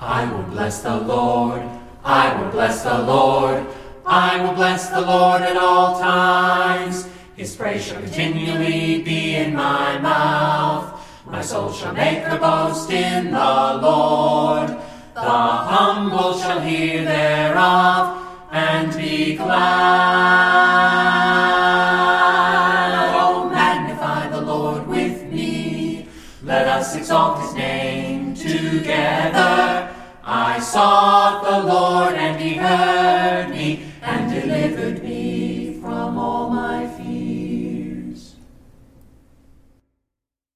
I will bless the Lord, I will bless the Lord, I will bless the Lord at all times. His praise shall continually be in my mouth. My soul shall make her boast in the Lord. The humble shall hear thereof and be glad. Oh, magnify the Lord with me. Let us exalt his name together. I sought the Lord.